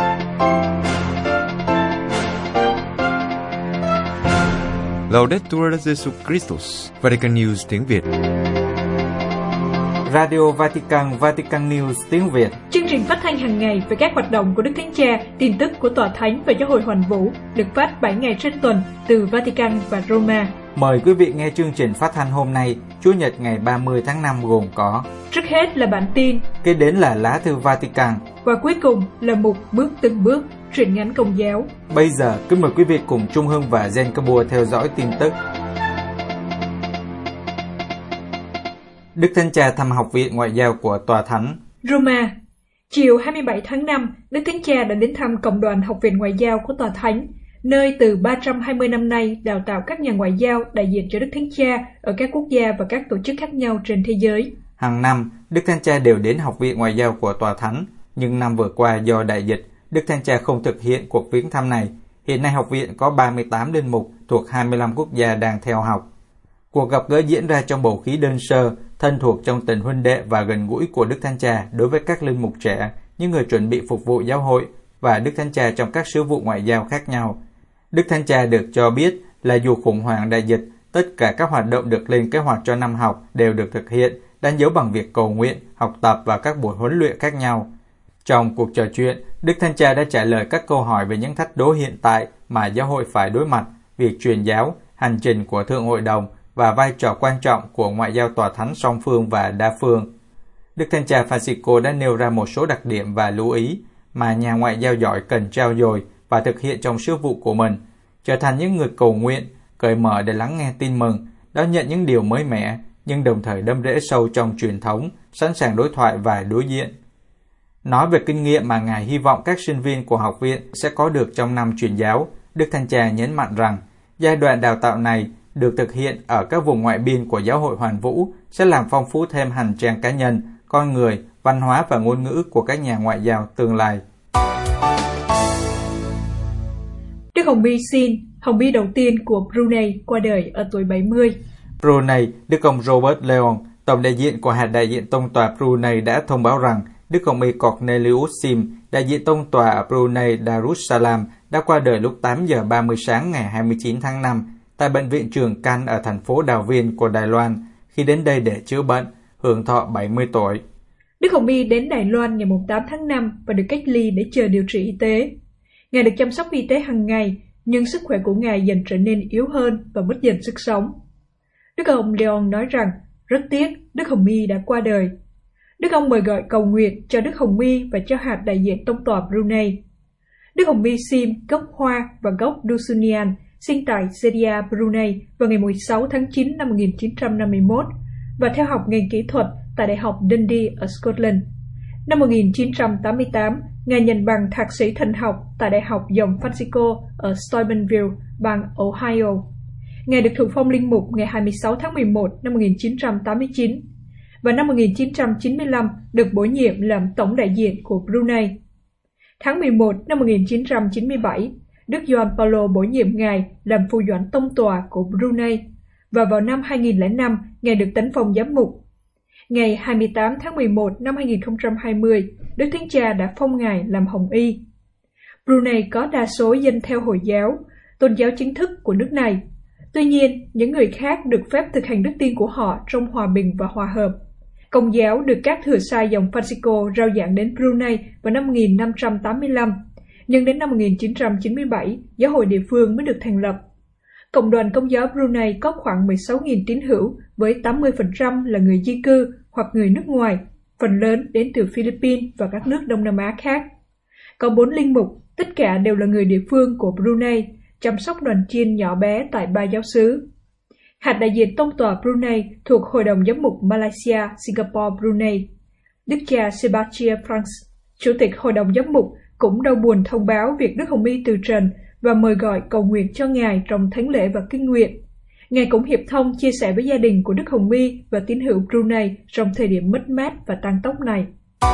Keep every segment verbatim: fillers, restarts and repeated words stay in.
Laudetur Jesus Christus, Vatican News tiếng Việt. Radio Vatican, Vatican News tiếng Việt. Chương trình phát thanh hàng ngày về các hoạt động của Đức Thánh Cha, tin tức của Tòa Thánh và Giáo hội Hoàn Vũ, được phát bảy ngày trên tuần từ Vatican và Roma. Mời quý vị nghe chương trình phát thanh hôm nay, Chủ nhật ngày ba mươi tháng năm gồm có: trước hết là bản tin, kế đến là lá thư Vatican, và cuối cùng là mục bước từng bước, truyện ngắn Công giáo. Bây giờ, kính mời quý vị cùng Trung Hưng và Jen Kabua theo dõi tin tức. Đức Thánh Cha thăm Học viện Ngoại giao của Tòa Thánh. Roma. Chiều hai mươi bảy tháng năm, Đức Thánh Cha đã đến thăm Cộng đoàn Học viện Ngoại giao của Tòa Thánh, nơi từ ba trăm hai mươi năm nay đào tạo các nhà ngoại giao đại diện cho Đức Thánh Cha ở các quốc gia và các tổ chức khác nhau trên thế giới. Hàng năm, Đức Thánh Cha đều đến Học viện Ngoại giao của Tòa Thánh, nhưng năm vừa qua do đại dịch, Đức Thánh Cha không thực hiện cuộc viếng thăm này. Hiện nay học viện có ba mươi tám linh mục thuộc hai mươi lăm quốc gia đang theo học. Cuộc gặp gỡ diễn ra trong bầu khí đơn sơ, thân thuộc trong tình huynh đệ và gần gũi của Đức Thánh Cha đối với các linh mục trẻ, những người chuẩn bị phục vụ giáo hội và Đức Thánh Cha trong các sứ vụ ngoại giao khác nhau. Đức Thánh Cha được cho biết là dù khủng hoảng đại dịch, tất cả các hoạt động được lên kế hoạch cho năm học đều được thực hiện, đánh dấu bằng việc cầu nguyện, học tập và các buổi huấn luyện khác nhau. Trong cuộc trò chuyện, Đức Thánh Cha đã trả lời các câu hỏi về những thách đố hiện tại mà giáo hội phải đối mặt, việc truyền giáo, hành trình của Thượng Hội đồng và vai trò quan trọng của ngoại giao Tòa Thánh song phương và đa phương. Đức Thánh Cha Francisco đã nêu ra một số đặc điểm và lưu ý mà nhà ngoại giao giỏi cần trao dồi và thực hiện trong sứ vụ của mình, trở thành những người cầu nguyện, cởi mở để lắng nghe tin mừng, đón nhận những điều mới mẻ, nhưng đồng thời đâm rễ sâu trong truyền thống, sẵn sàng đối thoại và đối diện. Nói về kinh nghiệm mà Ngài hy vọng các sinh viên của học viện sẽ có được trong năm truyền giáo, Đức Thánh Cha nhấn mạnh rằng giai đoạn đào tạo này được thực hiện ở các vùng ngoại biên của Giáo hội Hoàn Vũ sẽ làm phong phú thêm hành trang cá nhân, con người, văn hóa và ngôn ngữ của các nhà ngoại giao tương lai. Đức Hồng Y Sin, Hồng Y đầu tiên của Brunei, qua đời ở tuổi bảy mươi. Brunei, Đức ông Robert Leon, tổng đại diện của hạt đại diện tông tòa Brunei đã thông báo rằng Đức Hồng Y Cornelius Sim, đại diện tông tòa ở Brunei Darussalam, đã qua đời lúc tám giờ ba mươi sáng ngày hai mươi chín tháng năm tại Bệnh viện Trường Căn ở thành phố Đào Viên của Đài Loan, khi đến đây để chữa bệnh, hưởng thọ bảy mươi tuổi. Đức Hồng Y đến Đài Loan ngày tám tháng năm và được cách ly để chờ điều trị y tế. Ngài được chăm sóc y tế hàng ngày, nhưng sức khỏe của Ngài dần trở nên yếu hơn và mất dần sức sống. Đức ông Leon nói rằng, rất tiếc Đức Hồng Y đã qua đời. Đức ông mời gọi cầu nguyện cho Đức Hồng Y và cho hạt đại diện tông tòa Brunei. Đức Hồng Y Sim, gốc Hoa và gốc Dusunian, sinh tại Sedia, Brunei vào ngày mười sáu tháng chín năm một nghìn chín trăm năm mươi mốt và theo học ngành kỹ thuật tại Đại học Dundee ở Scotland. Năm một nghìn chín trăm tám mươi tám, Ngài nhận bằng thạc sĩ thần học tại Đại học dòng Francisco ở Steubenville, bang Ohio. Ngài được thụ phong linh mục ngày hai mươi sáu tháng mười một năm một nghìn chín trăm tám mươi chín và năm một nghìn chín trăm chín mươi lăm được bổ nhiệm làm tổng đại diện của Brunei. Tháng mười một năm một nghìn chín trăm chín mươi bảy, Đức Gioan Paulo bổ nhiệm Ngài làm phù doãn tông tòa của Brunei và vào năm hai nghìn lẻ năm, Ngài được tấn phong giám mục. Ngày hai mươi tám tháng mười một năm hai nghìn không trăm hai mươi, Đức Thánh Cha đã phong Ngài làm Hồng Y. Brunei có đa số dân theo Hồi giáo, tôn giáo chính thức của nước này. Tuy nhiên, những người khác được phép thực hành đức tin của họ trong hòa bình và hòa hợp. Công giáo được các thừa sai dòng Francisco rao giảng đến Brunei vào năm một nghìn năm trăm tám mươi lăm, nhưng đến năm một nghìn chín trăm chín mươi bảy, giáo hội địa phương mới được thành lập. Cộng đoàn Công giáo Brunei có khoảng mười sáu nghìn tín hữu với tám mươi phần trăm là người di cư hoặc người nước ngoài, phần lớn đến từ Philippines và các nước Đông Nam Á khác. Có bốn linh mục, tất cả đều là người địa phương của Brunei, chăm sóc đoàn chiên nhỏ bé tại ba giáo xứ. Hạt đại diện tông tòa Brunei thuộc Hội đồng Giám mục Malaysia, Singapore, Brunei. Đức cha Sebastian Franks, Chủ tịch Hội đồng Giám mục, cũng đau buồn thông báo việc Đức Hồng Y từ trần và mời gọi cầu nguyện cho Ngài trong thánh lễ và kinh nguyện. Ngài cũng hiệp thông chia sẻ với gia đình của Đức Hồng Y và tín hữu Brunei trong thời điểm mất mát và tang tóc này.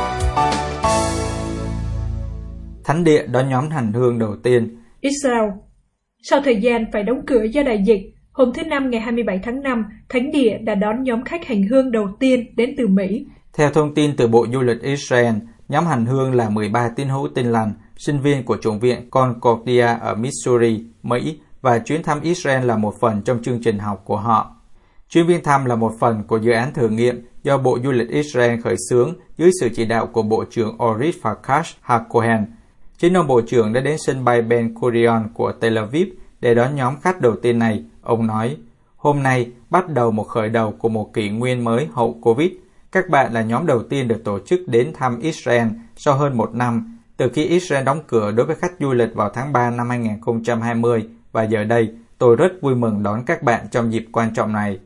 Thánh địa đón nhóm hành hương đầu tiên. Israel. Sau thời gian phải đóng cửa do đại dịch, hôm thứ Năm ngày hai mươi bảy tháng năm, Thánh địa đã đón nhóm khách hành hương đầu tiên đến từ Mỹ. Theo thông tin từ Bộ Du lịch Israel, nhóm hành hương là mười ba tín hữu Tin Lành sinh viên của Chủng viện Concordia ở Missouri, Mỹ, và chuyến thăm Israel là một phần trong chương trình học của họ. Chuyến viếng thăm là một phần của dự án thử nghiệm do Bộ Du lịch Israel khởi xướng dưới sự chỉ đạo của Bộ trưởng Orit Farkash HaKohen. Chính ông Bộ trưởng đã đến sân bay Ben Gurion của Tel Aviv để đón nhóm khách đầu tiên này. Ông nói, hôm nay bắt đầu một khởi đầu của một kỷ nguyên mới hậu Covid. Các bạn là nhóm đầu tiên được tổ chức đến thăm Israel sau hơn một năm, từ khi Israel đóng cửa đối với khách du lịch vào tháng ba năm hai không hai không, và giờ đây tôi rất vui mừng đón các bạn trong dịp quan trọng này.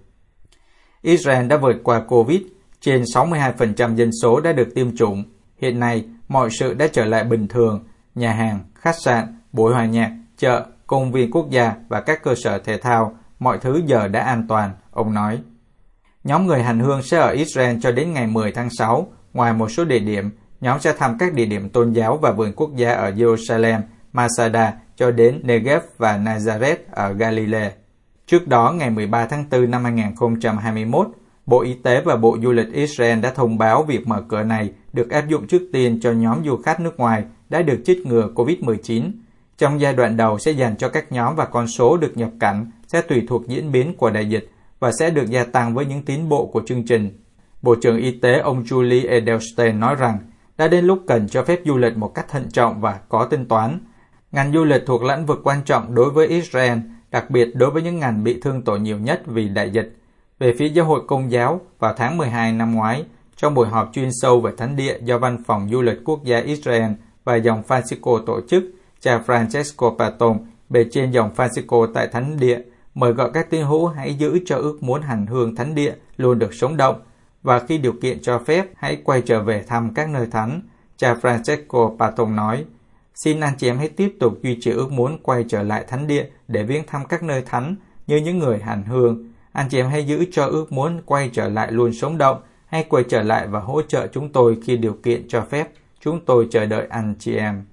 Israel đã vượt qua Covid, trên sáu mươi hai phần trăm dân số đã được tiêm chủng. Hiện nay, mọi sự đã trở lại bình thường, nhà hàng, khách sạn, buổi hòa nhạc, chợ, công viên quốc gia và các cơ sở thể thao, mọi thứ giờ đã an toàn, ông nói. Nhóm người hành hương sẽ ở Israel cho đến ngày mười tháng sáu. Ngoài một số địa điểm, nhóm sẽ thăm các địa điểm tôn giáo và vườn quốc gia ở Jerusalem, Masada cho đến Negev và Nazareth ở Galilee. Trước đó, ngày mười ba tháng tư năm hai không hai mốt, Bộ Y tế và Bộ Du lịch Israel đã thông báo việc mở cửa này được áp dụng trước tiên cho nhóm du khách nước ngoài đã được chích ngừa covid mười chín. Trong giai đoạn đầu sẽ dành cho các nhóm và con số được nhập cảnh sẽ tùy thuộc diễn biến của đại dịch và sẽ được gia tăng với những tiến bộ của chương trình. Bộ trưởng Y tế ông Julie Edelstein nói rằng đã đến lúc cần cho phép du lịch một cách thận trọng và có tính toán. Ngành du lịch thuộc lĩnh vực quan trọng đối với Israel, đặc biệt đối với những ngành bị thương tổn nhiều nhất vì đại dịch. Về phía Giáo hội Công giáo, vào tháng mười hai năm ngoái, trong buổi họp chuyên sâu về thánh địa do Văn phòng Du lịch Quốc gia Israel và dòng Francisco tổ chức, cha Francesco Patton, bề trên dòng Francisco tại thánh địa, mời gọi các tín hữu hãy giữ cho ước muốn hành hương thánh địa luôn được sống động, và khi điều kiện cho phép, hãy quay trở về thăm các nơi thánh. Cha Francesco Patton nói, xin anh chị em hãy tiếp tục duy trì ước muốn quay trở lại thánh địa để viếng thăm các nơi thánh như những người hành hương. Anh chị em hãy giữ cho ước muốn quay trở lại luôn sống động, hãy quay trở lại và hỗ trợ chúng tôi khi điều kiện cho phép. Chúng tôi chờ đợi anh chị em.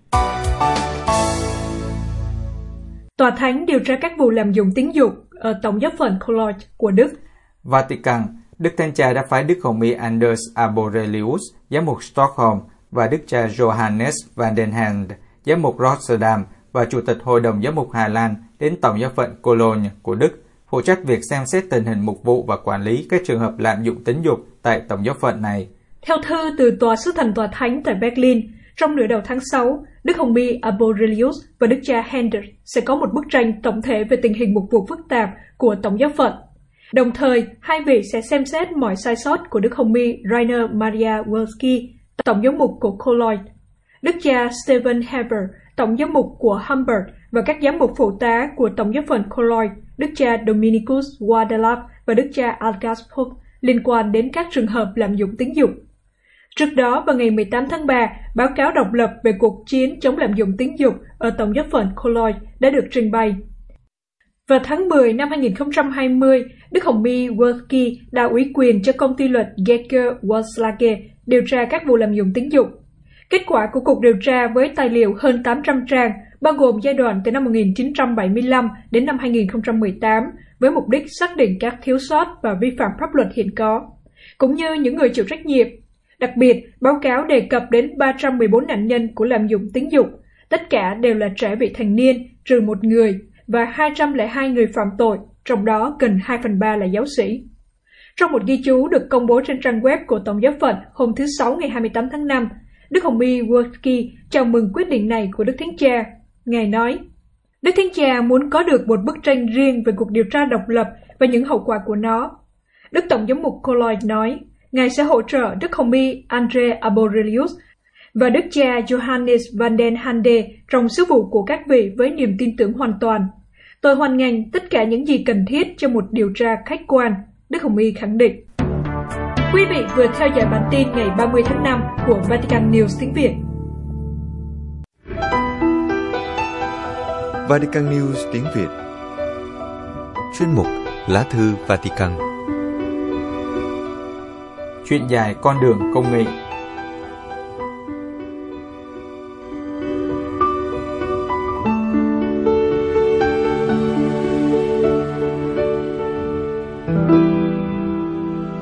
Tòa Thánh điều tra các vụ lạm dụng tín dụng ở Tổng giáo phận Cologne của Đức. Vatican, Đức Thánh Cha đã phái Đức Hồng y Anders Arborelius, giám mục Stockholm, và Đức cha Johannes van den Hand, giám mục Rotterdam và Chủ tịch Hội đồng Giám mục Hà Lan đến Tổng giáo phận Cologne của Đức, phụ trách việc xem xét tình hình mục vụ và quản lý các trường hợp lạm dụng tín dụng tại Tổng giáo phận này. Theo thư từ Tòa Sứ Thần Tòa Thánh tại Berlin, trong nửa đầu tháng sáu, Đức Hồng y Arborelius và Đức cha Handel sẽ có một bức tranh tổng thể về tình hình mục vụ phức tạp của Tổng giáo phận. Đồng thời, hai vị sẽ xem xét mọi sai sót của Đức Hồng y Rainer Maria Wolski, Tổng giám mục của Cologne, Đức cha Stephen Heber, Tổng giám mục của Hamburg và các giám mục phụ tá của Tổng giáo phận Cologne, Đức cha Dominicus Wadelap và Đức cha Algasport liên quan đến các trường hợp lạm dụng tín dụng. Trước đó, vào ngày mười tám tháng ba, báo cáo độc lập về cuộc chiến chống lạm dụng tín dụng ở Tổng giáo phận Cologne đã được trình bày. Vào tháng mười năm hai không hai không, Đức Hồng y Wolski đã ủy quyền cho công ty luật Gecker Wolslage điều tra các vụ lạm dụng tín dụng. Kết quả của cuộc điều tra với tài liệu hơn tám trăm trang, bao gồm giai đoạn từ năm một nghìn chín trăm bảy mươi lăm đến năm hai không một tám, với mục đích xác định các thiếu sót và vi phạm pháp luật hiện có, cũng như những người chịu trách nhiệm. Đặc biệt, báo cáo đề cập đến ba trăm mười bốn nạn nhân của lạm dụng tín dụng, tất cả đều là trẻ vị thành niên, trừ một người, và hai trăm lẻ hai người phạm tội, trong đó gần hai phần ba là giáo sĩ. Trong một ghi chú được công bố trên trang web của Tổng giáo phận hôm thứ Sáu ngày hai mươi tám tháng năm, Đức Hồng y Wolski chào mừng quyết định này của Đức Thánh Cha. Ngài nói, Đức Thánh Cha muốn có được một bức tranh riêng về cuộc điều tra độc lập và những hậu quả của nó. Đức Tổng giám mục Cologne nói, Ngài sẽ hỗ trợ Đức Hồng y Andre Arborelius và Đức cha Johannes van den Hande trong sứ vụ của các vị với niềm tin tưởng hoàn toàn. Tôi hoan nghênh tất cả những gì cần thiết cho một điều tra khách quan, Đức Hồng y khẳng định. Quý vị vừa theo dõi bản tin ngày ba mươi tháng năm của Vatican News tiếng Việt. Vatican News tiếng Việt. Chuyên mục Lá thư Vatican. Chuyện dài con đường công nghệ.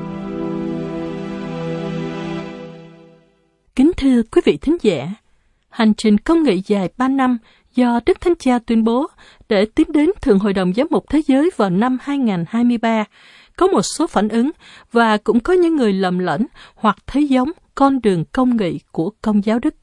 Kính thưa quý vị thính giả, hành trình công nghị dài ba năm do Đức Thánh Cha tuyên bố để tiến đến Thượng Hội đồng Giám mục Thế giới vào năm hai không hai ba, có một số phản ứng và cũng có những người lầm lẫn hoặc thấy giống con đường công nghị của Công giáo Đức.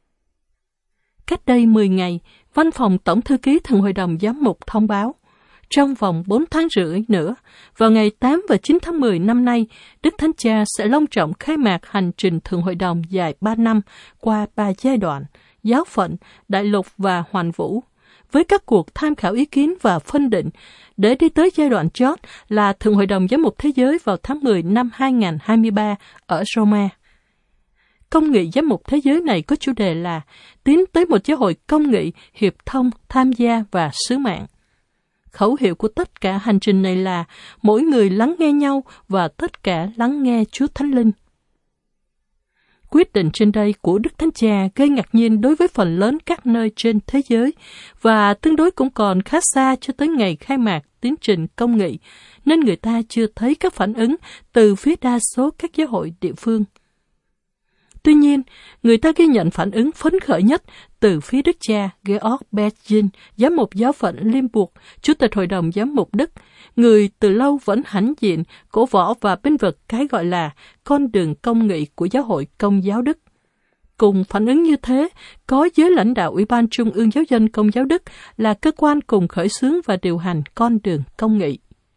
Cách đây mười ngày, Văn phòng Tổng thư ký Thượng Hội đồng Giám mục thông báo, trong vòng bốn tháng rưỡi nữa, vào ngày tám và chín tháng mười năm nay, Đức Thánh Cha sẽ long trọng khai mạc hành trình Thượng Hội đồng dài ba năm qua ba giai đoạn, giáo phận, đại lục và hoàn vũ, với các cuộc tham khảo ý kiến và phân định, để đi tới giai đoạn chót là Thượng Hội đồng Giám mục Thế giới vào tháng mười năm hai không hai ba ở Roma. Công nghị giám mục thế giới này có chủ đề là tiến tới một giáo hội công nghị, hiệp thông, tham gia và sứ mạng. Khẩu hiệu của tất cả hành trình này là mỗi người lắng nghe nhau và tất cả lắng nghe Chúa Thánh Linh. Quyết định trên đây của Đức Thánh Cha gây ngạc nhiên đối với phần lớn các nơi trên thế giới và tương đối cũng còn khá xa cho tới ngày khai mạc tiến trình công nghị, nên người ta chưa thấy các phản ứng từ phía đa số các giáo hội địa phương. Tuy nhiên, người ta ghi nhận phản ứng phấn khởi nhất từ phía Đức cha Georg Betzin, giám mục giáo phận Limburg, Chủ tịch Hội đồng Giám mục Đức, người từ lâu vẫn hãnh diện, cổ võ và bênh vực cái gọi là con đường công nghị của giáo hội Công giáo Đức. Cùng phản ứng như thế, có giới lãnh đạo Ủy ban Trung ương Giáo dân Công giáo Đức là cơ quan cùng khởi xướng và điều hành con đường công nghị.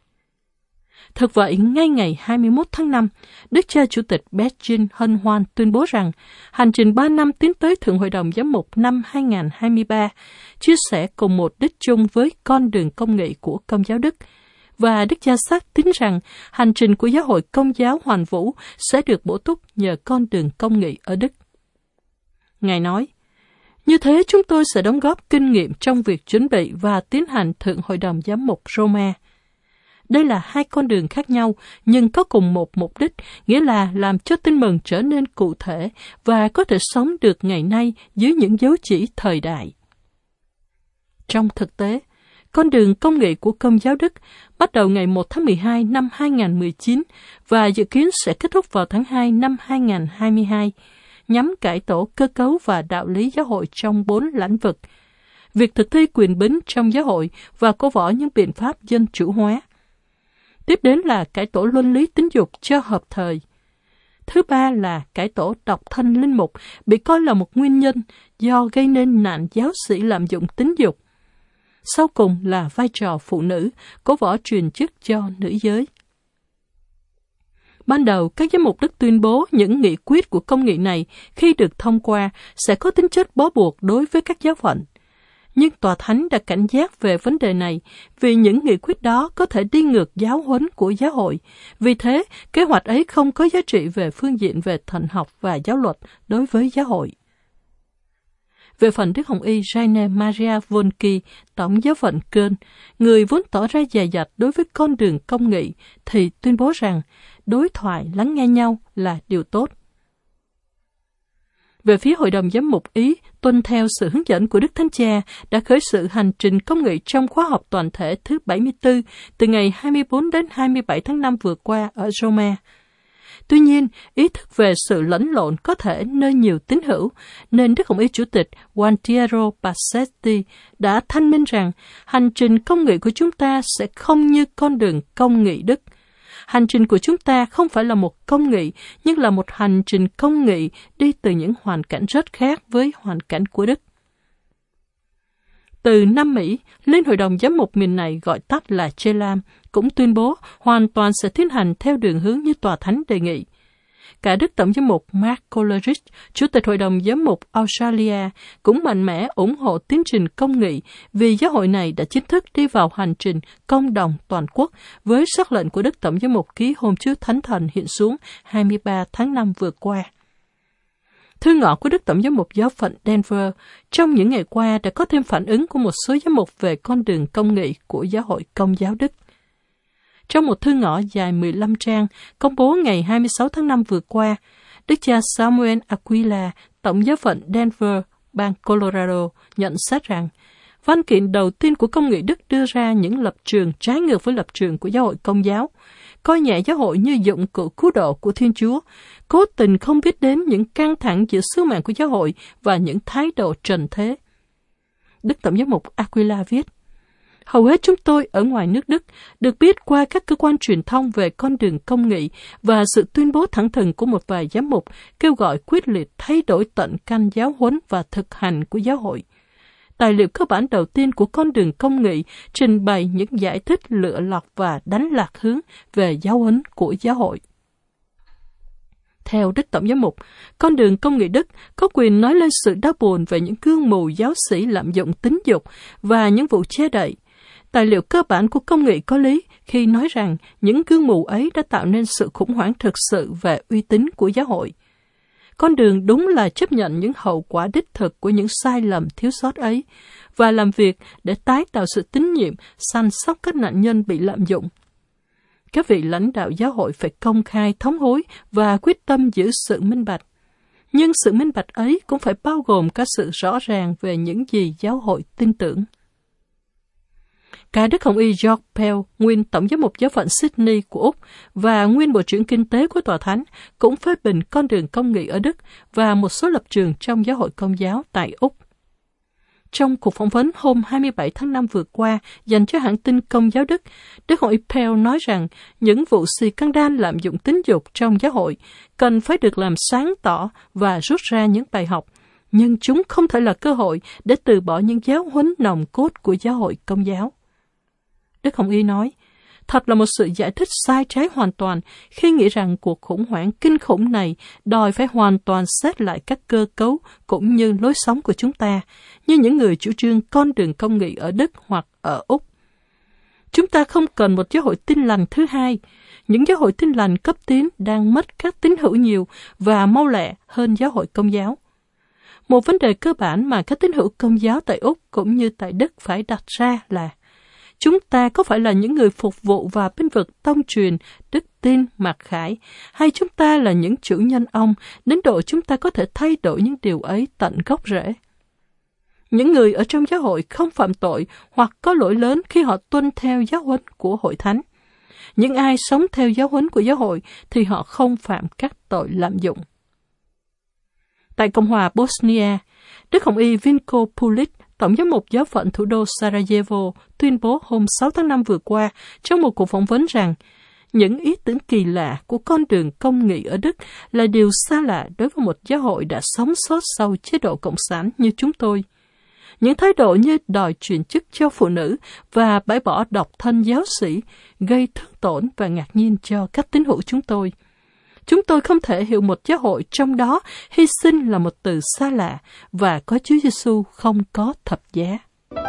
Thực vậy, ngay ngày hai mươi mốt tháng năm, Đức cha Chủ tịch Betzin hân hoan tuyên bố rằng hành trình ba năm tiến tới Thượng Hội đồng Giám mục năm hai không hai ba chia sẻ cùng một đích chung với con đường công nghị của Công giáo Đức, và Đức cha xác tín rằng hành trình của giáo hội Công giáo hoàn vũ sẽ được bổ túc nhờ con đường công nghị ở Đức. Ngài nói, như thế chúng tôi sẽ đóng góp kinh nghiệm trong việc chuẩn bị và tiến hành Thượng Hội đồng Giám mục Roma. Đây là hai con đường khác nhau, nhưng có cùng một mục đích, nghĩa là làm cho tin mừng trở nên cụ thể và có thể sống được ngày nay dưới những dấu chỉ thời đại. Trong thực tế, con đường công nghị của Công giáo Đức bắt đầu ngày một tháng mười hai năm hai không một chín và dự kiến sẽ kết thúc vào tháng hai năm hai không hai hai, nhằm cải tổ cơ cấu và đạo lý giáo hội trong bốn lĩnh vực, việc thực thi quyền bính trong giáo hội và cổ võ những biện pháp dân chủ hóa. Tiếp đến là cải tổ luân lý tín dục cho hợp thời. Thứ ba là cải tổ độc thân linh mục, bị coi là một nguyên nhân do gây nên nạn giáo sĩ lạm dụng tính dục. Sau cùng là vai trò phụ nữ, cổ võ truyền chức cho nữ giới. Ban đầu, các giám mục Đức tuyên bố những nghị quyết của công nghị này khi được thông qua sẽ có tính chất bó buộc đối với các giáo phận. Nhưng Tòa Thánh đã cảnh giác về vấn đề này vì những nghị quyết đó có thể đi ngược giáo huấn của giáo hội. Vì thế, kế hoạch ấy không có giá trị về phương diện về thần học và giáo luật đối với giáo hội. Về phần Đức Hồng Y Rainer Maria Wonke, Tổng giáo phận Köln, người vốn tỏ ra dè dặt đối với con đường công nghị, thì tuyên bố rằng đối thoại lắng nghe nhau là điều tốt. Về phía Hội đồng Giám mục Ý, tuân theo sự hướng dẫn của Đức Thánh Cha, đã khởi sự hành trình công nghị trong khóa học toàn thể thứ bảy mươi tư từ ngày hai mươi bốn đến hai mươi bảy tháng năm vừa qua ở Roma. Tuy nhiên, ý thức về sự lẫn lộn có thể nơi nhiều tín hữu, nên Đức Hồng Y Chủ tịch Gualtiero Bassetti đã thanh minh rằng hành trình công nghị của chúng ta sẽ không như con đường công nghị Đức. Hành trình của chúng ta không phải là một công nghị, nhưng là một hành trình công nghị đi từ những hoàn cảnh rất khác với hoàn cảnh của Đức. Từ Nam Mỹ, Liên Hội đồng Giám mục miền này gọi tắt là chê lam, cũng tuyên bố hoàn toàn sẽ tiến hành theo đường hướng như Tòa Thánh đề nghị. Cả Đức Tổng giám mục Mark Coleridge, Chủ tịch Hội đồng Giám mục Australia, cũng mạnh mẽ ủng hộ tiến trình công nghị vì giáo hội này đã chính thức đi vào hành trình công đồng toàn quốc với sắc lệnh của Đức Tổng giám mục ký hôm trước Thánh Thần hiện xuống hai mươi ba tháng năm vừa qua. Thư ngõ của Đức Tổng giám mục giáo phận Denver trong những ngày qua đã có thêm phản ứng của một số giám mục về con đường công nghị của giáo hội Công giáo Đức. Trong một thư ngõ dài mười lăm trang, công bố ngày hai mươi sáu tháng năm vừa qua, Đức cha Samuel Aquila, Tổng giáo phận Denver, bang Colorado, nhận xét rằng, văn kiện đầu tiên của công nghị Đức đưa ra những lập trường trái ngược với lập trường của giáo hội Công giáo. coi nhẹ giáo hội như dụng cụ cứu độ của Thiên Chúa, cố tình không biết đến những căng thẳng giữa sứ mạng của giáo hội và những thái độ trần thế. Đức Tổng giám mục Aquila viết, hầu hết chúng tôi ở ngoài nước Đức được biết qua các cơ quan truyền thông về con đường công nghị và sự tuyên bố thẳng thừng của một vài giám mục kêu gọi quyết liệt thay đổi tận căn giáo huấn và thực hành của giáo hội. Tài liệu cơ bản đầu tiên của con đường công nghị trình bày những giải thích lựa lọt và đánh lạc hướng về giáo huấn của giáo hội. Theo Đức Tổng giám mục, con đường công nghị Đức có quyền nói lên sự đau buồn về những gương mù giáo sĩ lạm dụng tính dục và những vụ che đậy. Tài liệu cơ bản của công nghị có lý khi nói rằng những gương mù ấy đã tạo nên sự khủng hoảng thực sự về uy tín của giáo hội. Con đường đúng là chấp nhận những hậu quả đích thực của những sai lầm thiếu sót ấy và làm việc để tái tạo sự tín nhiệm, săn sóc các nạn nhân bị lạm dụng. Các vị lãnh đạo giáo hội phải công khai thống hối và quyết tâm giữ sự minh bạch. Nhưng sự minh bạch ấy cũng phải bao gồm cả sự rõ ràng về những gì giáo hội tin tưởng. Cả Đức Hồng Y George Pell, nguyên Tổng giám mục giáo phận Sydney của Úc và nguyên Bộ trưởng Kinh tế của Tòa Thánh, cũng phê bình con đường công nghị ở Đức và một số lập trường trong giáo hội Công giáo tại Úc. Trong cuộc phỏng vấn hôm hai mươi bảy tháng năm vừa qua dành cho hãng tin Công giáo Đức, Đức Hồng Y Pell nói rằng những vụ scandal lạm dụng tính dục trong giáo hội cần phải được làm sáng tỏ và rút ra những bài học, nhưng chúng không thể là cơ hội để từ bỏ những giáo huấn nòng cốt của giáo hội Công giáo. Đức Hồng Y nói, thật là một sự giải thích sai trái hoàn toàn khi nghĩ rằng cuộc khủng hoảng kinh khủng này đòi phải hoàn toàn xét lại các cơ cấu cũng như lối sống của chúng ta, như những người chủ trương con đường công nghị ở Đức hoặc ở Úc. Chúng ta không cần một giáo hội tin lành thứ hai. Những giáo hội tin lành cấp tiến đang mất các tín hữu nhiều và mau lẹ hơn giáo hội Công giáo. Một vấn đề cơ bản mà các tín hữu Công giáo tại Úc cũng như tại Đức phải đặt ra là chúng ta có phải là những người phục vụ và bênh vực tông truyền, đức tin, mặc khải, hay chúng ta là những chủ nhân ông, đến độ chúng ta có thể thay đổi những điều ấy tận gốc rễ? Những người ở trong giáo hội không phạm tội hoặc có lỗi lớn khi họ tuân theo giáo huấn của hội thánh. Những ai sống theo giáo huấn của giáo hội thì họ không phạm các tội lạm dụng. Tại Cộng hòa Bosnia, Đức Hồng Y Vinko Pulic, Tổng giám mục giáo phận thủ đô Sarajevo, tuyên bố hôm sáu tháng năm vừa qua trong một cuộc phỏng vấn rằng những ý tưởng kỳ lạ của con đường công nghị ở Đức là điều xa lạ đối với một giáo hội đã sống sót sau chế độ cộng sản như chúng tôi. Những thái độ như đòi chuyển chức cho phụ nữ và bãi bỏ độc thân giáo sĩ gây thương tổn và ngạc nhiên cho các tín hữu chúng tôi. Chúng tôi không thể hiểu một giáo hội trong đó hy sinh là một từ xa lạ và có Chúa Giêsu không có thập giá.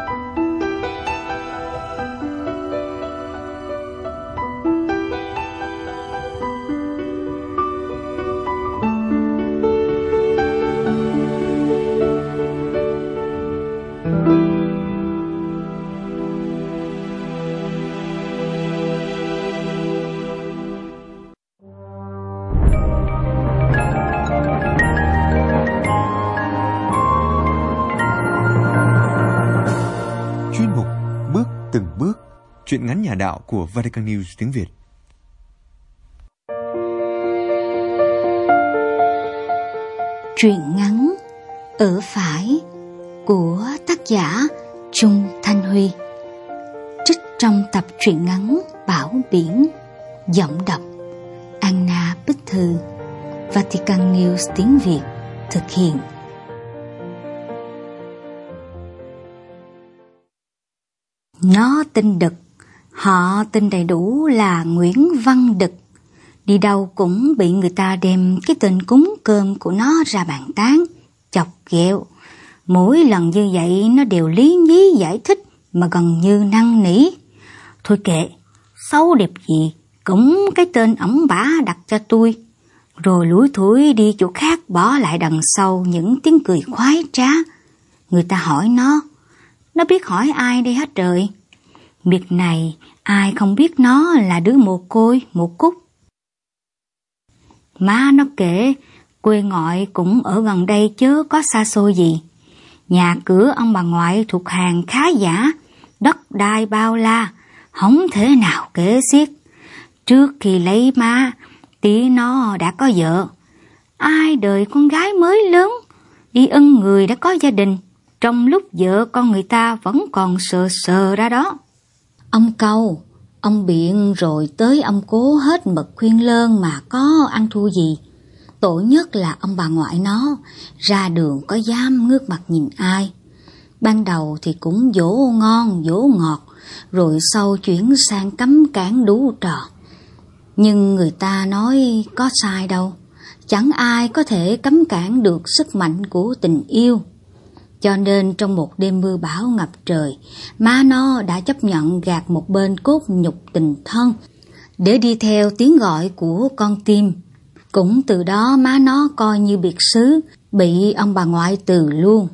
Từng bước, truyện ngắn nhà đạo của Vatican News tiếng Việt. Truyện ngắn Ở Phải của tác giả Trung Thanh Huy, trích trong tập truyện ngắn Bão Biển, giọng đọc Anna Bích Thư, Vatican News tiếng Việt thực hiện. Nó tên Đực, họ tên đầy đủ là Nguyễn Văn Đực. Đi đâu cũng bị người ta đem cái tên cúng cơm của nó ra bàn tán, chọc ghẹo. Mỗi lần như vậy nó đều lý nhí giải thích mà gần như năn nỉ. Thôi kệ, xấu đẹp gì cũng cái tên ổng bả đặt cho tôi. Rồi lủi thủi đi chỗ khác bỏ lại đằng sau những tiếng cười khoái trá. Người ta hỏi nó, nó biết hỏi ai đây hết trời. Việc này ai không biết nó là đứa mồ côi, mồ cúc. Má nó kể quê ngoại cũng ở gần đây chứ có xa xôi gì. Nhà cửa ông bà ngoại thuộc hàng khá giả, đất đai bao la, không thể nào kể xiết. Trước khi lấy má, tí nó đã có vợ. Ai đời con gái mới lớn, đi ân người đã có gia đình, trong lúc vợ con người ta vẫn còn sờ sờ ra đó. Ông Câu, ông biện rồi tới ông Cố hết mực khuyên lơn mà có ăn thua gì. Tội nhất là ông bà ngoại nó, ra đường có dám ngước mặt nhìn ai. Ban đầu thì cũng dỗ ngon dỗ ngọt, rồi sau chuyển sang cấm cản đủ trò. Nhưng người ta nói có sai đâu, chẳng ai có thể cấm cản được sức mạnh của tình yêu. Cho nên trong một đêm mưa bão ngập trời, má nó đã chấp nhận gạt một bên cốt nhục tình thân để đi theo tiếng gọi của con tim. Cũng từ đó má nó coi như biệt xứ, bị ông bà ngoại từ luôn.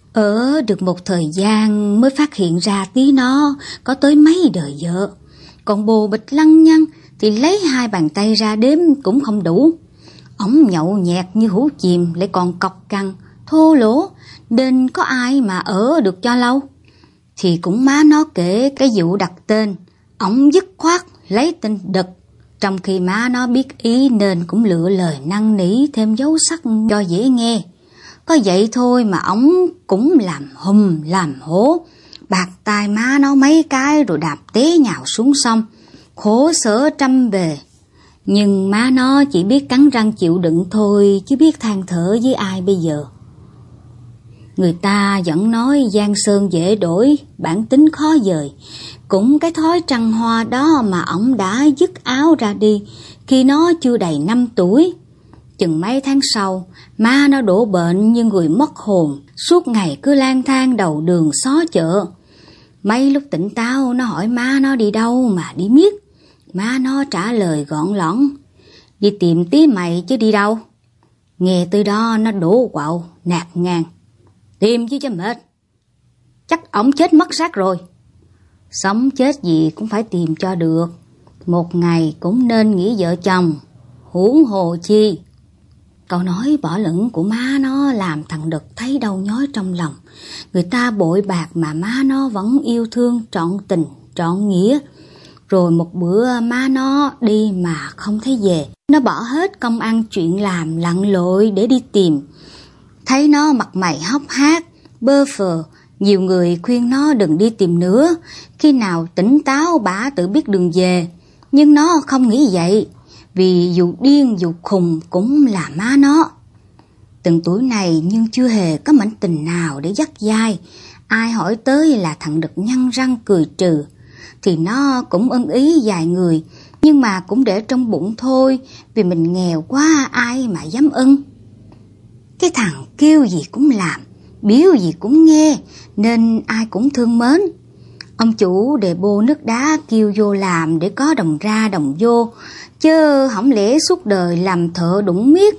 Ở được một thời gian mới phát hiện ra tí nó có tới mấy đời vợ. Còn bồ bịch lăng nhăng thì lấy hai bàn tay ra đếm cũng không đủ. Ổng nhậu nhẹt như hũ chìm, lại còn cọc cằn, thô lỗ, nên có ai mà ở được cho lâu. Thì cũng má nó kể cái vụ đặt tên, ổng dứt khoát lấy tên Đực, trong khi má nó biết ý nên cũng lựa lời năn nỉ thêm dấu sắc cho dễ nghe. Có vậy thôi mà ổng cũng làm hùm làm hố, bạc tai má nó mấy cái rồi đạp té nhào xuống sông, khổ sở trăm bề. Nhưng má nó chỉ biết cắn răng chịu đựng thôi, chứ biết than thở với ai bây giờ. Người ta vẫn nói giang sơn dễ đổi, bản tính khó dời. Cũng cái thói trăng hoa đó mà ổng đã dứt áo ra đi khi nó chưa đầy năm tuổi. Chừng mấy tháng sau, má nó đổ bệnh như người mất hồn, suốt ngày cứ lang thang đầu đường xó chợ. Mấy lúc tỉnh táo nó hỏi má nó đi đâu mà đi miết. Má nó trả lời gọn lõn: đi tìm tí mày chứ đi đâu. Nghe từ đó nó đổ quạo nạt ngang: tìm chứ cho mệt, chắc ổng chết mất xác rồi. Sống chết gì cũng phải tìm cho được, một ngày cũng nên nghĩ vợ chồng, huống hồ chi. Câu nói bỏ lửng của má nó làm thằng Đực thấy đau nhói trong lòng. Người ta bội bạc mà má nó vẫn yêu thương trọn tình trọn nghĩa. Rồi một bữa má nó đi mà không thấy về, nó bỏ hết công ăn chuyện làm lặn lội để đi tìm. Thấy nó mặt mày hốc hác, bơ phờ, nhiều người khuyên nó đừng đi tìm nữa, khi nào tỉnh táo bả tự biết đường về. Nhưng nó không nghĩ vậy, vì dù điên dù khùng cũng là má nó. Từng tuổi này nhưng chưa hề có mảnh tình nào để dắt dai. Ai hỏi tới là thằng Đực nhăn răng cười trừ. Thì nó cũng ưng ý vài người, nhưng mà cũng để trong bụng thôi, vì mình nghèo quá ai mà dám ưng. Cái thằng kêu gì cũng làm, biếu gì cũng nghe, nên ai cũng thương mến. Ông chủ đề bô nước đá kêu vô làm để có đồng ra đồng vô, chứ không lẽ suốt đời làm thợ đụng miết.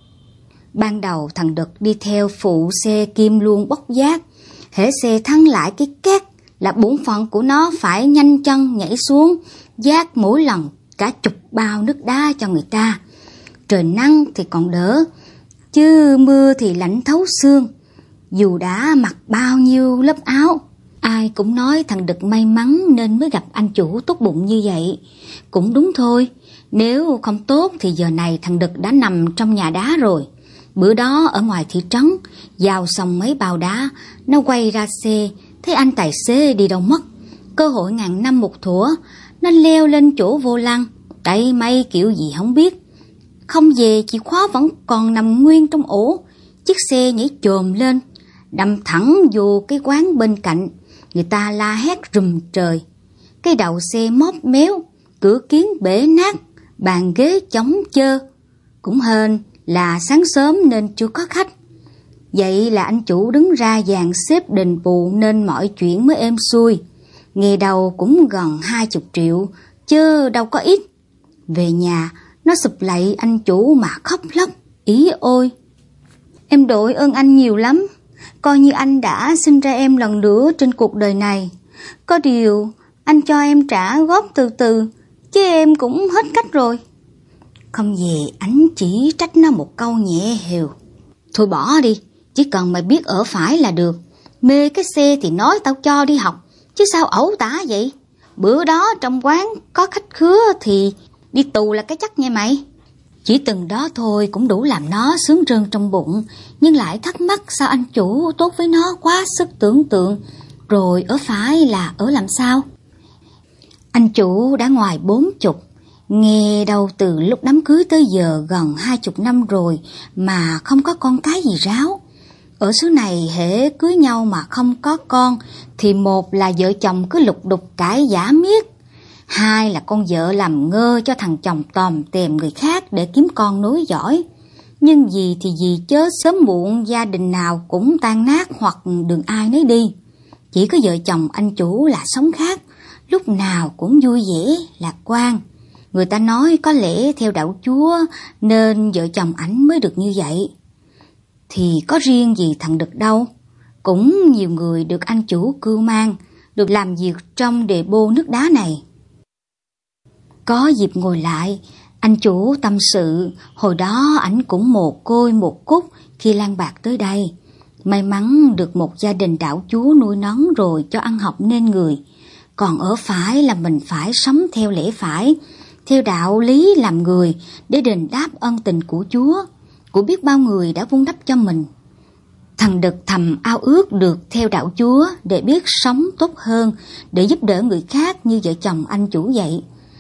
Ban đầu thằng Đực đi theo phụ xe kim luôn bốc vác, hễ xe thắng lại cái két là bổn phận của nó phải nhanh chân nhảy xuống, vác mỗi lần cả chục bao nước đá cho người ta. Trời nắng thì còn đỡ, chứ mưa thì lạnh thấu xương. Dù đã mặc bao nhiêu lớp áo, ai cũng nói thằng Đực may mắn nên mới gặp anh chủ tốt bụng như vậy. Cũng đúng thôi, nếu không tốt thì giờ này thằng Đực đã nằm trong nhà đá rồi. Bữa đó ở ngoài thị trấn, giao xong mấy bao đá, nó quay ra xe, thấy anh tài xế đi đâu mất. Cơ hội ngàn năm một thủa, nó leo lên chỗ vô lăng, tay may kiểu gì không biết. Không về, chìa khóa vẫn còn nằm nguyên trong ổ. Chiếc xe nhảy chồm lên, đâm thẳng vô cái quán bên cạnh. Người ta la hét rùm trời. Cái đầu xe móp méo, cửa kiến bể nát, bàn ghế chóng chơ. Cũng hên là sáng sớm nên chưa có khách. Vậy là anh chủ đứng ra dàn xếp đền bù nên mọi chuyện mới êm xuôi. Ngày đầu cũng gần hai chục triệu, chứ đâu có ít. Về nhà, nó sụp lạy anh chủ mà khóc lóc, ý ôi: em đội ơn anh nhiều lắm, coi như anh đã sinh ra em lần nữa trên cuộc đời này. Có điều, anh cho em trả góp từ từ, chứ em cũng hết cách rồi. Không về, anh chỉ trách nó một câu nhẹ hều: thôi bỏ đi, chỉ cần mày biết ở phải là được. Mê cái xe thì nói tao cho đi học, chứ sao ẩu tả vậy. Bữa đó trong quán có khách khứa thì đi tù là cái chắc nha mày. Chỉ từng đó thôi cũng đủ làm nó sướng rơn trong bụng, nhưng lại thắc mắc sao anh chủ tốt với nó quá sức tưởng tượng. Rồi ở phải là ở làm sao? Anh chủ đã ngoài bốn chục, nghe đâu từ lúc đám cưới tới giờ gần hai chục năm rồi mà không có con cái gì ráo. Ở xứ này hễ cưới nhau mà không có con thì một là vợ chồng cứ lục đục cãi vã miết, hai là con vợ làm ngơ cho thằng chồng tòm tèm người khác để kiếm con nối dõi. Nhưng gì thì gì chớ sớm muộn gia đình nào cũng tan nát hoặc đường ai nấy đi. Chỉ có vợ chồng anh chủ là sống khác, lúc nào cũng vui vẻ, lạc quan. Người ta nói có lẽ theo đạo Chúa nên vợ chồng ảnh mới được như vậy. Thì có riêng gì thằng Đực đâu. Cũng nhiều người được anh chủ cưu mang, được làm việc trong đề bô nước đá này. Có dịp ngồi lại, anh chủ tâm sự, hồi đó ảnh cũng mồ côi một cúc khi lang bạc tới đây. May mắn được một gia đình đạo Chúa nuôi nấng rồi cho ăn học nên người. Còn ở phải là mình phải sống theo lẽ phải, theo đạo lý làm người để đền đáp ân tình của Chúa, của biết bao người đã vun đắp cho mình. Thằng Đực thầm ao ước được theo đạo Chúa để biết sống tốt hơn, để giúp đỡ người khác như vợ chồng anh chủ vậy.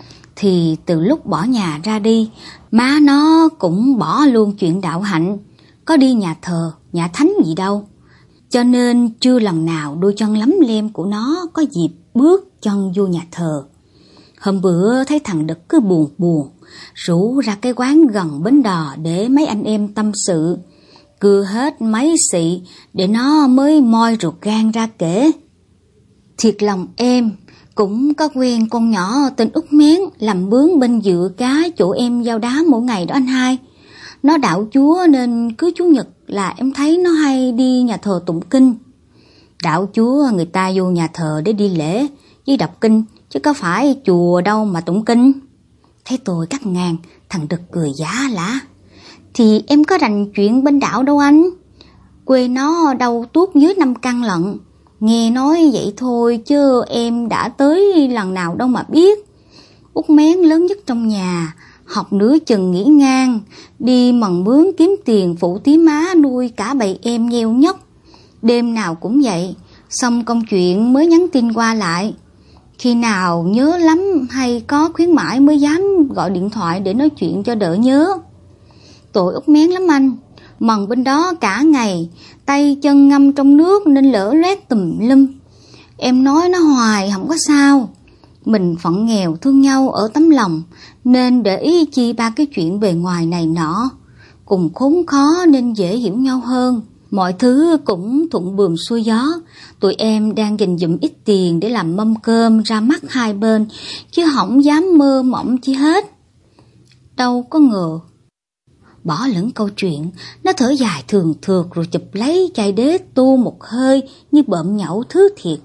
Thì từ lúc bỏ nhà ra đi, má nó cũng bỏ luôn chuyện đạo hạnh, có đi nhà thờ, nhà thánh gì đâu. Cho nên chưa lần nào đôi chân lấm lem của nó có dịp bước chân vô nhà thờ. Hôm bữa thấy thằng Đực cứ buồn buồn, rủ ra cái quán gần bến đò để mấy anh em tâm sự. Cưa hết mấy xị để nó mới moi ruột gan ra kể. Thiệt lòng em cũng có quen con nhỏ tên Út Mén làm bướng bên dựa cá chỗ em giao đá mỗi ngày đó anh hai. Nó đạo Chúa nên cứ Chủ nhật là em thấy nó hay đi nhà thờ tụng kinh. Đạo Chúa người ta vô nhà thờ để đi lễ với đọc kinh, chứ có phải chùa đâu mà tụng kinh. Thấy tôi cắt ngang, thằng Đực cười giá lả. Thì em có rành chuyện bên đạo đâu anh. Quê nó đâu tuốt dưới năm căn lận. Nghe nói vậy thôi chứ em đã tới lần nào đâu mà biết. Út Mén lớn nhất trong nhà, học nửa chừng nghỉ ngang, đi mần mướn kiếm tiền phụ tí má nuôi cả bầy em nheo nhóc. Đêm nào cũng vậy, xong công chuyện mới nhắn tin qua lại. Khi nào nhớ lắm hay có khuyến mãi mới dám gọi điện thoại để nói chuyện cho đỡ nhớ. Tội Út Mén lắm anh, mần bên đó cả ngày, tay chân ngâm trong nước nên lỡ loét tùm lum. Em nói nó hoài không có sao. Mình phận nghèo thương nhau ở tấm lòng, nên để ý chi ba cái chuyện bề ngoài này nọ. Cùng khốn khó nên dễ hiểu nhau hơn. Mọi thứ cũng thuận buồm xuôi gió. Tụi em đang dành dụm ít tiền để làm mâm cơm ra mắt hai bên, chứ không dám mơ mộng chi hết. Đâu có ngờ. Bỏ lửng câu chuyện, nó thở dài thường thượt rồi chụp lấy chai đế tu một hơi như bợm nhậu thứ thiệt.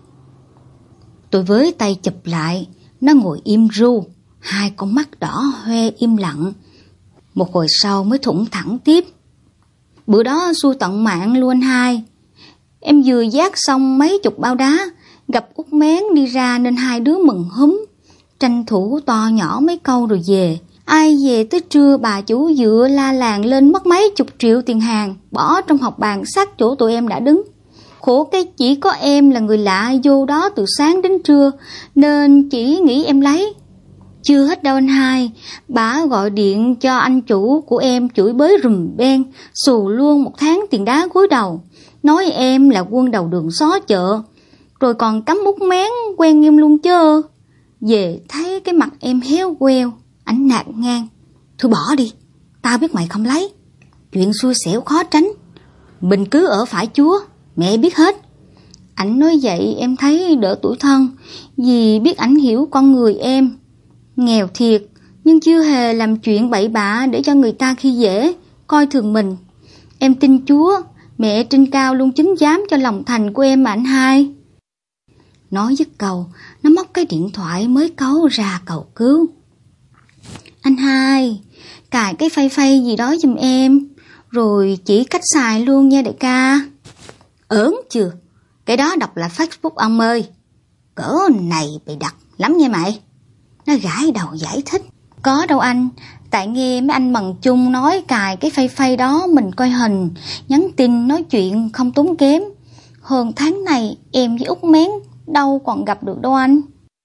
Tôi với tay chụp lại, nó ngồi im ru, hai con mắt đỏ hoe im lặng. Một hồi sau mới thủng thẳng tiếp. Bữa đó xui tận mạng luôn anh hai. Em vừa vác xong mấy chục bao đá, gặp Út Mén đi ra nên hai đứa mừng húm. Tranh thủ to nhỏ mấy câu rồi về. Ai về tới trưa bà chủ dựa la làng lên mất mấy chục triệu tiền hàng, bỏ trong học bàn sát chỗ tụi em đã đứng. Khổ cái chỉ có em là người lạ vô đó từ sáng đến trưa, nên chỉ nghĩ em lấy. Chưa hết đâu anh hai, bà gọi điện cho anh chủ của em chửi bới rùm beng, xù luôn một tháng tiền đá gối đầu. Nói em là quân đầu đường xó chợ, rồi còn cấm Út Mén quen em luôn chứ. Về thấy cái mặt em héo queo, ảnh nạt ngang. Thôi bỏ đi, tao biết mày không lấy. Chuyện xui xẻo khó tránh, mình cứ ở phải Chúa, mẹ biết hết. Ảnh nói vậy em thấy đỡ tủi thân, vì biết ảnh hiểu con người em. Nghèo thiệt, nhưng chưa hề làm chuyện bậy bạ để cho người ta khi dễ, coi thường mình. Em tin Chúa, mẹ trên cao luôn chứng giám cho lòng thành của em mà anh hai. Nói dứt câu, nó móc cái điện thoại mới cáu ra cầu cứu. Anh hai, cài cái phay phay gì đó giùm em, rồi chỉ cách xài luôn nha đại ca. Ớn chưa, cái đó đọc là Facebook ông ơi. Cỡ này bị đặt lắm nha mày. Nó gãi đầu giải thích. Có đâu anh, tại nghe mấy anh bằng chung nói cài cái phay phay đó mình coi hình, nhắn tin nói chuyện không tốn kém. Hơn tháng này em với Út Mén đâu còn gặp được đâu anh.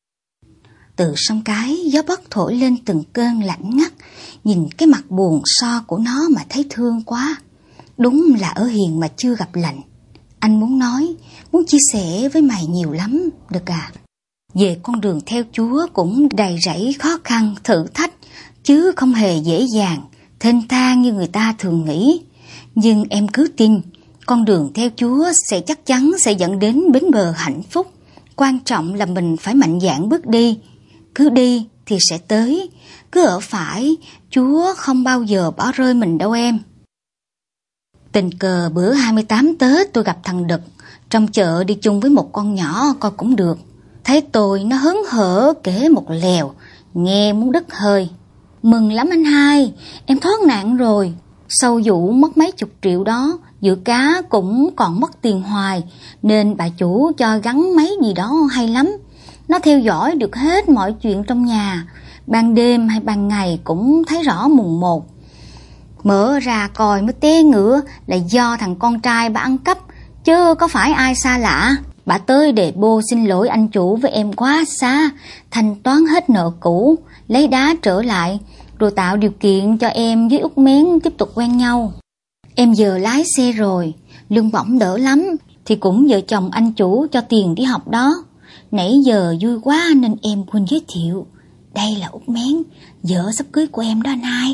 Từ sông Cái, gió Bắc thổi lên từng cơn lạnh ngắt, nhìn cái mặt buồn so của nó mà thấy thương quá. Đúng là ở hiền mà chưa gặp lạnh. Anh muốn nói, muốn chia sẻ với mày nhiều lắm, được à? Về con đường theo Chúa cũng đầy rẫy khó khăn, thử thách, chứ không hề dễ dàng, thênh thang như người ta thường nghĩ. Nhưng em cứ tin, con đường theo Chúa sẽ chắc chắn sẽ dẫn đến bến bờ hạnh phúc. Quan trọng là mình phải mạnh dạn bước đi. Cứ đi thì sẽ tới, cứ ở phải, Chúa không bao giờ bỏ rơi mình đâu em. Tình cờ bữa hai mươi tám Tết tôi gặp thằng Đực, trong chợ đi chung với một con nhỏ coi cũng được. Thấy tôi nó hớn hở kể một lèo, nghe muốn đứt hơi. Mừng lắm anh hai, em thoát nạn rồi. Sau vụ mất mấy chục triệu đó, dự cá cũng còn mất tiền hoài, nên bà chủ cho gắn mấy gì đó hay lắm. Nó theo dõi được hết mọi chuyện trong nhà, ban đêm hay ban ngày cũng thấy rõ mùng một. Mở ra coi mới té ngửa là do thằng con trai bà ăn cắp, chứ có phải ai xa lạ. Bà tới để bô xin lỗi anh chủ với em quá xa, thanh toán hết nợ cũ, lấy đá trở lại, rồi tạo điều kiện cho em với Út Mén tiếp tục quen nhau. Em giờ lái xe rồi, lương bổng đỡ lắm, thì cũng vợ chồng anh chủ cho tiền đi học đó. Nãy giờ vui quá nên em quên giới thiệu. Đây là Út Mén, vợ sắp cưới của em đó anh hai.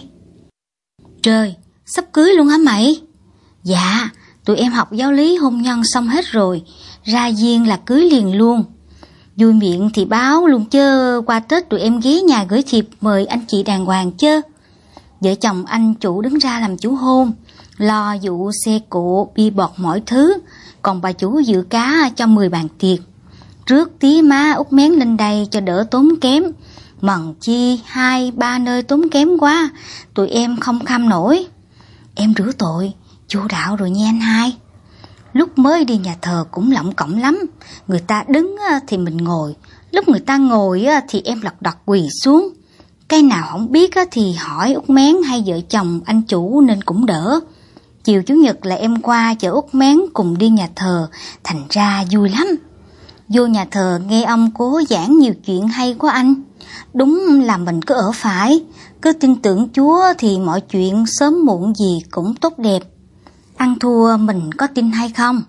Trời, sắp cưới luôn hả mày? Dạ, tụi em học giáo lý hôn nhân xong hết rồi, ra duyên là cưới liền luôn. Vui miệng thì báo luôn chứ, qua Tết tụi em ghé nhà gửi thiệp mời anh chị đàng hoàng chứ. Vợ chồng anh chủ đứng ra làm chủ hôn, lo vụ xe cộ, bia bọt mọi thứ, còn bà chủ dự cá cho mười bàn tiệc. Rước tí má Út Mén lên đây cho đỡ tốn kém, mần chi hai ba nơi tốn kém quá, tụi em không kham nổi. Em rửa tội, chu đạo rồi nha anh hai. Lúc mới đi nhà thờ cũng lọng cọng lắm, người ta đứng thì mình ngồi, lúc người ta ngồi thì em lật đật quỳ xuống. Cái nào không biết thì hỏi Út Mén hay vợ chồng anh chủ nên cũng đỡ. Chiều Chủ nhật là em qua chở Út Mén cùng đi nhà thờ, thành ra vui lắm. Vô nhà thờ nghe ông cố giảng nhiều chuyện hay quá anh. Đúng là mình cứ ở phải, cứ tin tưởng Chúa thì mọi chuyện sớm muộn gì cũng tốt đẹp. Ăn thua mình có tin hay không?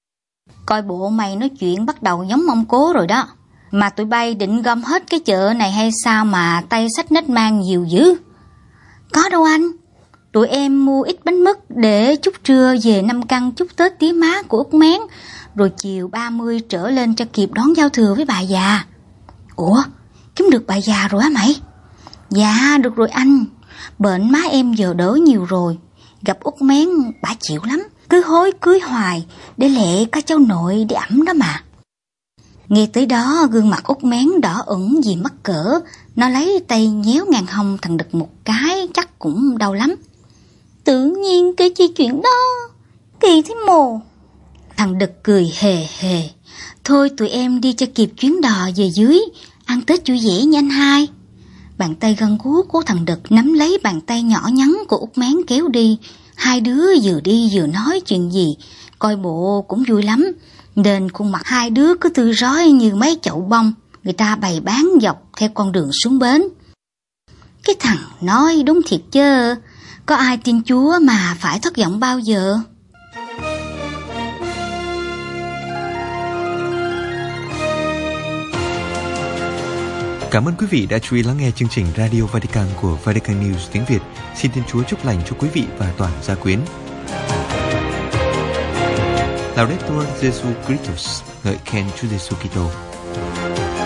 Coi bộ mày nói chuyện bắt đầu giống ông cố rồi đó. Mà tụi bay định gom hết cái chợ này hay sao mà tay xách nách mang nhiều dữ? Có đâu anh. Tụi em mua ít bánh mứt để chút trưa về năm căn chúc Tết tía má của Út Mén, rồi chiều ba mươi trở lên cho kịp đón giao thừa với bà già. Ủa, kiếm được bà già rồi hả mày? Dạ, được rồi anh. Bệnh má em giờ đỡ nhiều rồi. Gặp Út Mén bà chịu lắm, cứ hối cưới hoài để lẹ có cháu nội để ẵm đó mà. Nghe tới đó gương mặt Út Mén đỏ ửng vì mắc cỡ. Nó lấy tay nhéo ngang hông thằng Đực một cái chắc cũng đau lắm. Tự nhiên cái chi chuyện đó, kỳ thế mồ. Thằng Đực cười hề hề. Thôi tụi em đi cho kịp chuyến đò về dưới, ăn Tết vui vẻ nha anh hai. Bàn tay gân guốc của thằng Đực nắm lấy bàn tay nhỏ nhắn của Út Mén kéo đi. Hai đứa vừa đi vừa nói chuyện gì, coi bộ cũng vui lắm. Nên khuôn mặt hai đứa cứ tươi rói như mấy chậu bông người ta bày bán dọc theo con đường xuống bến. Cái thằng nói đúng thiệt chứ, có ai tin Chúa mà phải thất vọng bao giờ. Cảm ơn quý vị đã chú ý lắng nghe chương trình Radio Vatican của Vatican News tiếng Việt. Xin Thiên Chúa chúc lành cho quý vị và toàn gia quyến. Laudetur Jesu Christus, ngợi khen Chúa Giêsu Kitô.